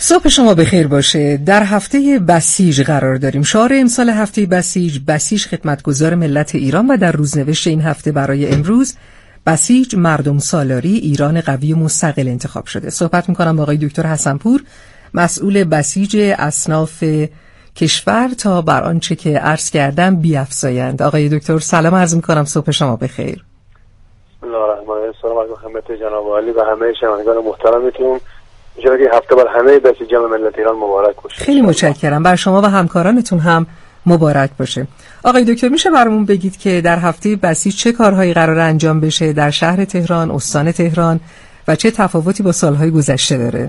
صبح شما بخیر باشه. در هفته بسیج قرار داریم. شعار امسال هفته بسیج خدمتگزار ملت ایران و در روزنوشت این هفته برای امروز بسیج مردم سالاری ایران قوی و مستقل انتخاب شده. صحبت میکنم با آقای دکتر حسن‌پور، مسئول بسیج اصناف کشور، تا بر آنچه که عرض کردم بیفزایند. آقای دکتر سلام عرض میکنم، صبح شما بخیر. بسم الله الرحمن الرحیم. سلام علیکم خدمت جناب عالی و همه شنوندگان محترمتون. انشاءالله که هفته بر همه بسیج ملت ایران مبارک باشه. خیلی متشکرم. بر شما و همکارانتون هم مبارک باشه. آقای دکتر میشه برامون بگید که در هفته بسیج چه کارهایی قرار انجام بشه در شهر تهران، استان تهران و چه تفاوتی با سالهای گذشته داره؟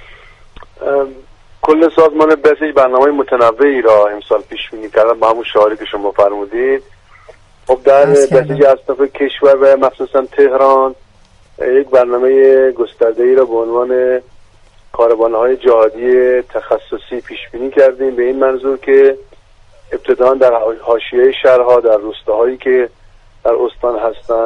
کل سازمان بسیج برنامه متنوعی را امسال پیش بینی کردن با همون شعاری که شما فرمودید. خب در بسیج اصناف کشور و مخصوصا تهران یک برنامه گسترده‌ای را به عنوان کاروان‌های جهادی تخصصی پیش بینی کردیم، به این منظور که ابتداً در حاشیه شهرها، در روستاهایی که در استان هستن،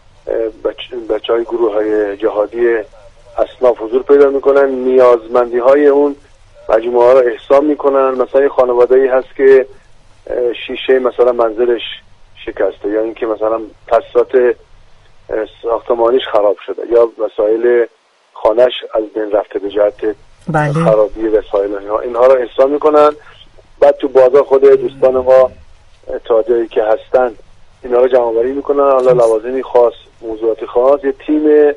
بچه‌های گروه‌های جهادی اصناف حضور پیدا می‌کنن، نیازمندی‌های اون مجموعه را احسان می‌کنن. مثلا خانواده‌ای هست که شیشه مثلا منزلش شکسته، یا اینکه مثلا تاسیسات ساختمانیش خراب شده، یا وسایل خانش از بین رفته به جهت خرابی وسایل اینها رو احسان میکنن. بعد تو بازار خود دوستان ما تاجری که هستن اینها رو جمع آوری میکنن، حالا لوازمی خاص، موضوعاتی خاص. یه تیم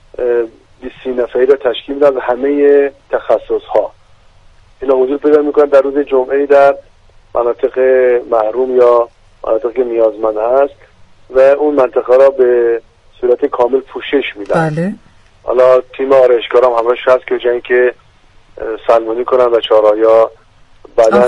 20 نفری رو تشکیل میدن از همه تخصص ها. اینا حضور پیدا میکنن در روز جمعه در مناطق محروم یا مناطق که نیازمند هست و اون منطقه را به صورت کامل پوشش میدن. بله. حالا تیم آرایشگار هم همراهش هست که جایی که سلمانی کنن و چهاررایا بعداً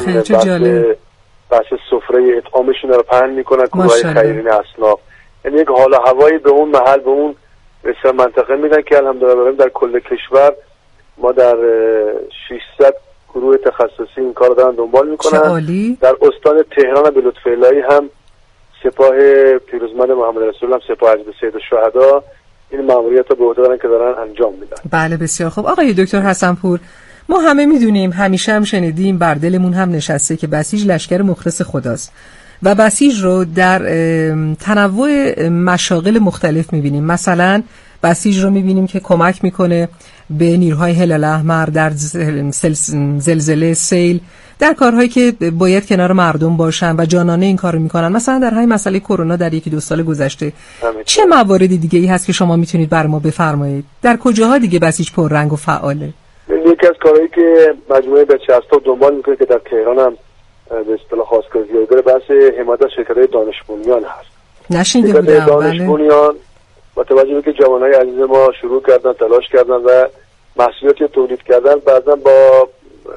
بحث سفره اطعامشون رو پهن میکنن، گروه‌های خیرین اصناف. یعنی یک حال و هوایی به اون محل، به اون بسیار منطقه میدن که الحمدلله در کل کشور ما در 600 گروه تخصصی این کار رو دارن دنبال میکنن. در استان تهران به لطف الهی هم سپاه پیروزمند محمد رسول هم سپاه حزب سید الشهدا این ماموریت رو به عهده دارن که دارن انجام میدن. بله بسیار خوب. آقای دکتر حسن‌پور، ما همه میدونیم، همیشه هم شنیدیم، بر دلمون هم نشسته که بسیج لشکر مخلص خداست و بسیج رو در تنوع مشاغل مختلف میبینیم. مثلا بسیج رو میبینیم که کمک میکنه به نیروهای هلال احمر در زلزله، سیل، در کارهایی که باید کنار مردم باشن و جانانه این کارو میکنن. مثلا در همین مسئله کرونا در 1-2 سال گذشته چه موارد دیگه ای هست که شما میتونید بر ما بفرمایید؟ در کجاها دیگه بسیج پررنگ و فعاله؟ یکی از کارهایی که مجموعه بچه هستا دنبال میکنه که در تهران هم به اصطلاح خواستگاری زیاد داره، بحث حمایت از شرکت‌های دانش بنیان هست. نشینده بودم. دانش بنیان با توجه به که جوانای عزیز ما شروع کردن، تلاش کردن و محصولاتی تولید کردن، بعضا با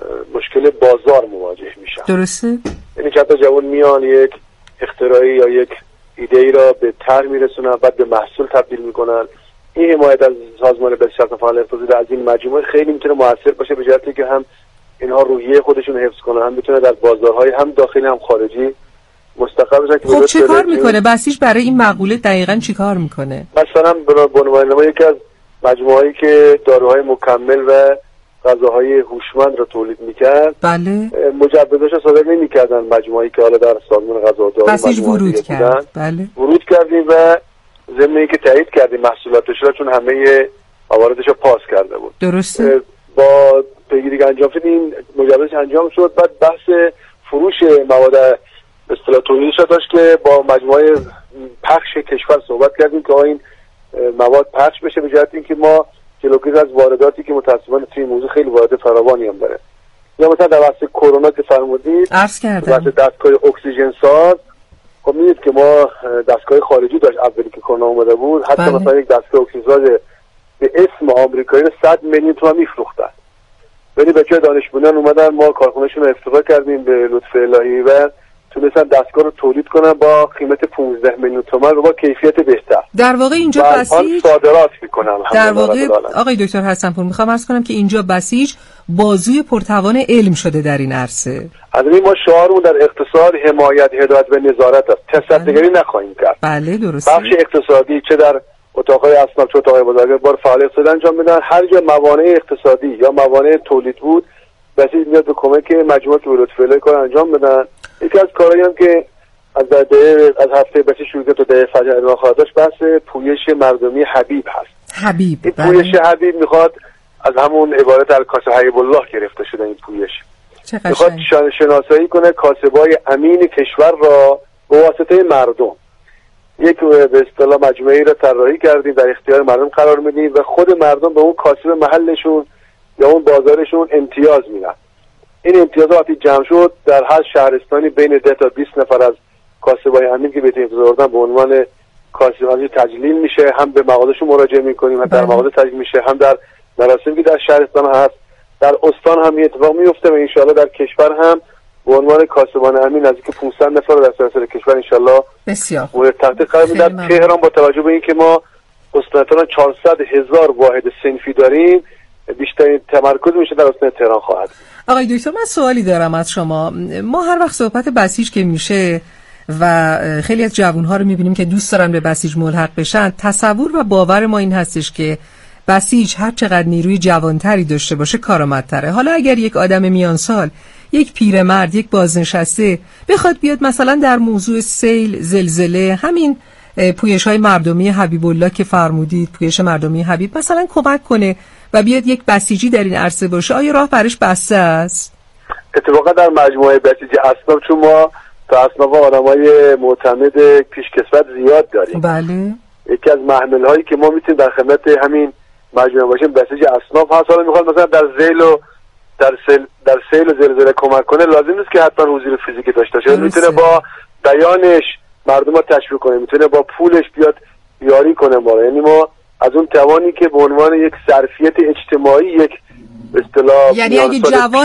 مشکل بازار مواجه میشن. درسته؟ یعنی چند تا جوان میان یک اختراعی یا یک ایده ای را به طرح میرسونن، بعد به محصول تبدیل میکنن. این حمایت از سازمان بسیج فعال اقتصادی از این مجموعه خیلی میتونه موثر باشه به جهتی که هم اینها روحیه خودشون حفظ کنن، هم میتونه در بازارهای هم داخلی هم خارجی مستقر بشن. خب چه کار میکنه بسیج برای این مقوله؟ دقیقاً چی کار میکنه؟ مثلا به عنوان ما یکی از مجموعه‌ای که داروهای مکمل و غذاهای هوشمند رو تولید میکرد، بله، مجوزش رو صادر نمیکردن مجموعه‌ای که حالا در سازمان غذا و دارو بسیج ورود کرد. بله، ورود کردیم و ضمن اینکه تایید کردیم محصولاتش رو، چون همه مواردش رو پاس کرده بود. درسته. با پیگیری انجام شد، این مجوزش انجام شد. بعد بحث فروش مواد به اصطلاح تولیدش داشت که با مجموعه پخش کشور صحبت کردیم که این مواد پخش بشه به جهت اینکه ما جلوگیری از وارداتی که متأسفانه توی این موضوع خیلی وارد فراوانی هم داره. یا مثلا در وقت کرونا که فرمودید، عرض کردم وقت دستگاه اکسیژن ساز، خب می‌دید که ما دستگاه خارجی داشت اولی که کرونا اومده بود. حتی بله. مثلا یک دستگاه اکسیژن ساز به اسم آمریکایی رو 100 میلیون تومان می‌فروختن. ولی بچه‌ها دانش بنیان اومدن، ما کارخونه‌شون رو افتتاح کردیم به لطف الهی و تونستن دستگاه رو تولید کنن با قیمت 15 میلیون تومان و با کیفیت بهتر. در واقع اینجا بسیج صادرات میکنن. در واقع آقای دکتر حسن‌پور، میخوام عرض کنم که اینجا بسیج بازوی پرتوان علم شده در این عرصه. از این ما شعارمون در اقتصاد حمایت، هدایت و نظارت است. تصدیگری نخواهیم کرد. بله درسته. بخش اقتصادی چه در اتاق‌های اصناف چه اتاق‌های بازرگانی بار فعالیت اقتصادی انجام بدن. هر جا موانع اقتصادی یا موانع تولید بود بسیج میاد به کمک مجموعه که به لطف الله کار انجام بدن. یکی از کارهایی هم که از هفته بسیج شروع کرد تا دقیقه فجر ادامه خواهد داشت بحث پویش مردمی حبیب هست. حبیب این پویش حبیب میخواد از همون عبارت الکاسب حبیب الله گرفته شده. این پویش میخواد شناسایی کنه کاسبای امین کشور را به واسطه مردم. یک به اصطلاح مجموعه‌ای را طراحی کردیم، در اختیار مردم قرار میدیم و خود مردم به اون کاسب محلشون یا اون بازارشون امتیاز میدن. این امتیازات وقتی جمع شد در هر شهرستانی بین 10 تا 20 نفر از کاسبای امین که به امتیاز آوردن به عنوان کاسبای تجلیل میشه، هم به مغازه‌شون مراجعه میکنیم، هم در مغازه تجلیل میشه، هم در مراسمی که در شهرستان هست، در استان هم اتفاق میفته و ان شاءالله در کشور هم به عنوان کاسبان امین نزدیک 500 نفر در سراسر کشور ان شاءالله بسیار مورد تحقیق قرار میدن. تهران با توجه به اینکه ما استان 400,000 واحد صنفی داریم، بیشترین تمرکز میشه در استان تهران خواهد. آقای دکتر من سوالی دارم از شما. ما هر وقت صحبت بسیج که میشه و خیلی از جوانها رو میبینیم که دوست دارن به بسیج ملحق بشن، تصور و باور ما این هستش که بسیج هر چقدر نیروی جوانتری داشته باشه کارآمدتره. حالا اگر یک آدم میان سال، یک پیرمرد، یک بازنشسته بخواد بیاد مثلا در موضوع سیل، زلزله، همین پویش‌های مردمی حبیب الله که فرمودید، پویش مردمی حبیب مثلا کمک کنه و بیاد یک بسیجی در این عرصه باشه، آیا راه برش بسته است؟ اتفاقا در مجموعه بسیجی اصناف چون ما تا اصناف آدمای معتمد پیشکسوت زیاد داریم. بله. یکی از محمل‌هایی که ما میتونیم در خدمت همین مجموعه باشیم بسیج اصناف هست. حالا میخواد مثلا در سیل و زلزله کمک کنه، لازم نیست که حتما حضور فیزیکی داشته باشه، میتونه با بیانش مردم رو تشویق کنه، میتونه با پولش بیاد یاری کنه ما. یعنی ما از اون توانی که به عنوان یک ظرفیت اجتماعی، یک به اصطلاح یعنی اگه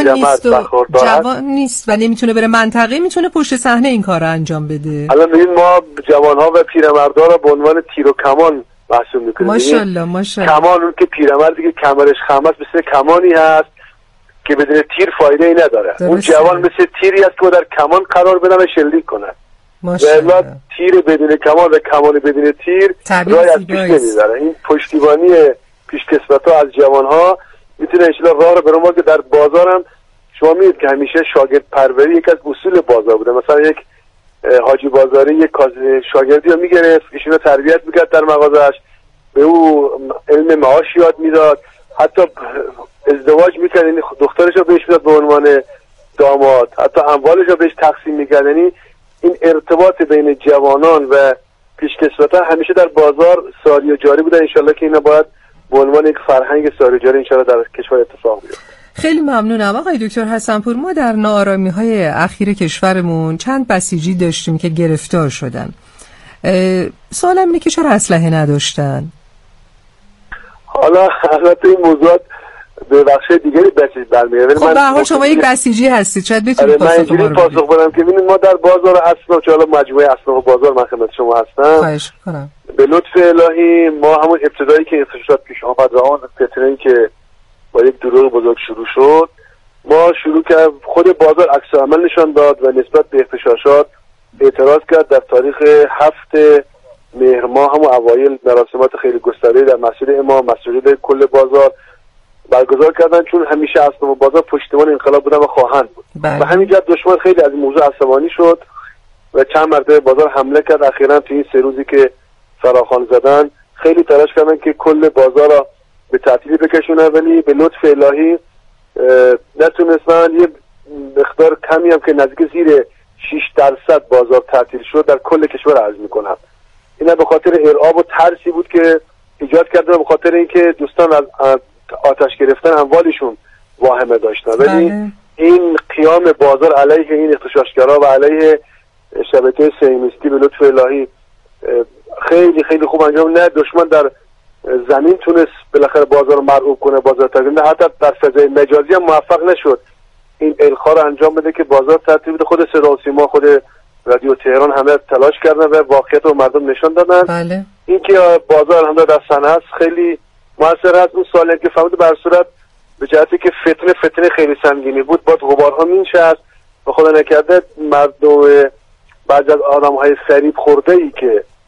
جوان نیست و نمیتونه بره منطقه، میتونه پشت صحنه این کارو انجام بده. الان ببین ما جوانها و پیرمردا رو به عنوان تیر و کمان محسوب میکنیم. ماشاءالله. کمان اون که پیرمردی که کمرش خم است مثل کمانی هست که بدون تیر فایده ای نداره. اون جوان مثل تیری است که در کمان قرار بدن و شلیک کنه. ماشاءالله. تیر بدون کمان و کمان بدون تیر راه از پیش نمیبره. این پشتیبانی پیشکسوت‌ها از جوانها میتونه انشالله راه رو برام که در بازارم شما میدید که همیشه شاگرد پروری یک از اصول بازار بوده. مثلا یک حاجی بازاری یک شاگردی رو میگرفت، ایشون رو تربیت میکرد در مغازش، به او علم معاش یاد میداد، حتی ازدواج میکرد، یعنی دخترش رو بهش میداد به عنوان داماد، حتی اموالش رو بهش تقسیم میکرد. یعنی این ارتباط بین جوانان و پیشکسوتان همیشه در بازار ساری و جاری بوده. انشالله که اینا باید به عنوان یک فرهنگ ساری و جاری انشالله در کشور اتفاق بیفته. خیلی ممنونم آقای دکتر حسن‌پور. ما در ناآرامی‌های اخیر کشورمون چند بسیجی داشتیم که گرفتار شدن. سوالم اینه که چرا اسلحه نداشتن؟ حالا البته این موضوعات به بخش دیگری بسیج برمیاد. خب به هر حال شما یک بسیجی هستید، شاید بتونید پاسخ بدم که ببینید ما در بازار اصناف، حالا مجموعه اصناف بازار من خدمت شما هستم. خواهش می‌کنم. به لطف الهی ما همون ابتدایی که اختشاشات پیش آمد و آن فتنه‌ای که با یک دروغ بزرگ شروع شد، ما شروع کرد خود بازار عکس عمل نشان داد و نسبت به اختشاشات اعتراض کرد. در تاریخ 7 مهر ماه هم اوایل مراسمات خیلی گسترده در مسجد امام، مسجد کل بازار برگزار کردن، چون همیشه اصناف بازار پشتیبان انقلاب بودن و خواهند بود. و همین جهت دشمن خیلی از این موضوع عصبانی شد و چند مرتبه بازار حمله کرد. اخیراً تو این 3 روزی که فراخوان زدن خیلی تلاش کردن که کل بازار را به تعطیلی بکشونن، ولی به لطف الهی نتونستن. یه مقدار کمی هم که نزدیک زیر 6% بازار تعطیل شد در کل کشور عرض میکنم. اینا به خاطر ارعاب و ترسی بود که ایجاد کردن، به خاطر اینکه دوستان از آتش گرفتن اموالشون واهمه داشتن. ولی این قیام بازار علیه این اغتشاشگرا و علیه شبکه صهیونیستی به لطف الهی خیلی خیلی خوب انجام. نه دشمن در زمین تونست بالاخره بازار رو مرعوب کنه، بازار تغییر، حتی در فضای مجازی هم موفق نشد این القا رو انجام بده که بازار ترتیب بده. خود صدا و سیما، خود رادیو تهران همه تلاش کردن و واقعیت رو مردم نشان دادن. بله. این که بازار هم در صحنه است خیلی موثر است. اون سوالی که فهمید بر صورت به جهتی که فتنه خیلی سنگینی بود، با غبارها مینشست و خدا نکرده مردم بعضی از آدم‌های فریب خورده‌ای که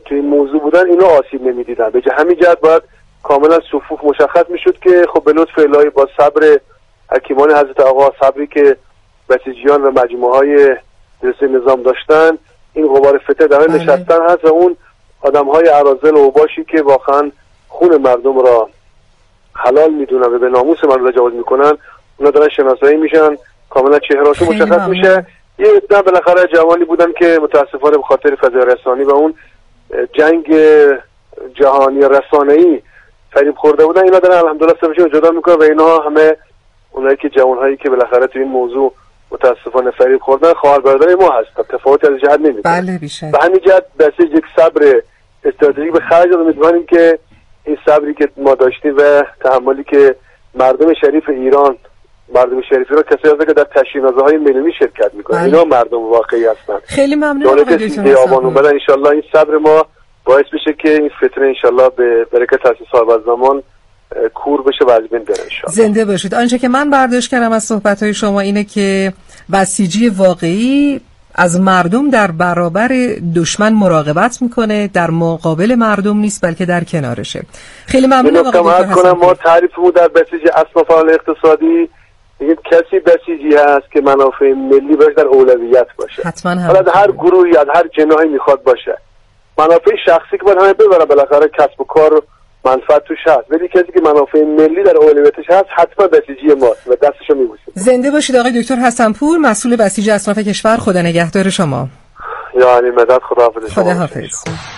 توی این موضوع بودن اینا آسیب نمیدیدن. به همین جهت باید کاملا صفوف مشخص میشد که خب به لطف الهی با صبر حکیمان حضرت آقا، صبری که بسیجیان و مجموعه های جلسه نظام داشتن، این غبار فتنه در حال نشستن هست و اون آدم های اراذل و اوباشی که واقعا خون مردم را حلال میدونن و به ناموس مردم تجاوز میکنن، اونا دارن شناسایی میشن، کاملا چهرهاشون مشخص میشه. یه عده بالاخره جوانی بودن که متاسفانه به خاطر فضای رسانی و اون جنگ جهانی رسانه‌ای فریب خورده بودن، اینا دارن الحمدلله سرشون جدا میکنن و اینا همه اونایی که جوانهایی که بالاخره تو این موضوع متاسفانه فریب خوردن خواهر برادر ما هستن، تفاوتی از جهت نمیکنه. بله بیشه. به همین جهت دسته یک صبر استراتژیک به خرج داد. امیدواریم که این صبری که ما داشتیم و تحملی که مردم شریف ایران، مردم شریفی رو کسی هست که در تشییع‌های ملی شرکت میکنه، اینا مردم واقعی هستن. خیلی ممنونم آقای دکتر آبان اومدن. ان شاءالله این صبر ما باعث بشه که این فتنه ان شاءالله به برکت تاسیس صاحب زمان کور بشه و از بین بره ان شاءالله. زنده باشید. آنچه که من برداشت کردم از صحبت‌های شما اینه که بسیجی واقعی از مردم در برابر دشمن مراقبت میکنه، در مقابل مردم نیست بلکه در کنارشه. خیلی ممنونم آقای دکتر حسن. ما تعریفمون در بسیج اصل فعال اقتصادی میگه کسی بسیجی هست که منافع ملی باشه در اولویت باشه. حتما حالا در هر گروهی از هر جناحی میخواد باشه. منافع شخصی که باید همه ببره، بالاخره کسب و کار منفعت توش هست، ولی کسی که منافع ملی در اولویتش هست حتما بسیجی ماست و دستشو میبوسیم. زنده باشید آقای دکتر حسن‌پور، مسئول بسیج اصناف کشور. خدا نگهدار شما. یعنی مدد. خداحافظ. خداحافظ.